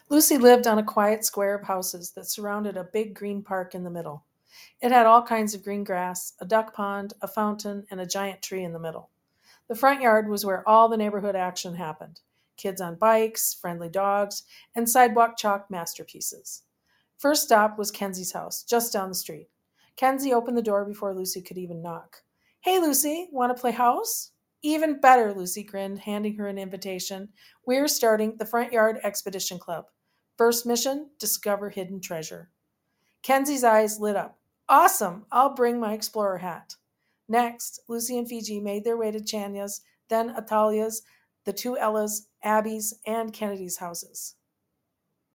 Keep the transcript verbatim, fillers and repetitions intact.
Lucy lived on a quiet square of houses that surrounded a big green park in the middle. It had all kinds of green grass, a duck pond, a fountain, and a giant tree in the middle. The front yard was where all the neighborhood action happened: kids on bikes, friendly dogs, and sidewalk chalk masterpieces. First stop was Kenzie's house, just down the street. Kenzie opened the door before Lucy could even knock. Hey, Lucy, want to play house? Even better, Lucy grinned, handing her an invitation. We're starting the Front Yard Expedition Club. First mission: discover hidden treasure. Kenzie's eyes lit up. Awesome! I'll bring my explorer hat. Next, Lucy and Fiji made their way to Chanya's, then Atalia's, the two Ellas, Abby's, and Kennedy's houses.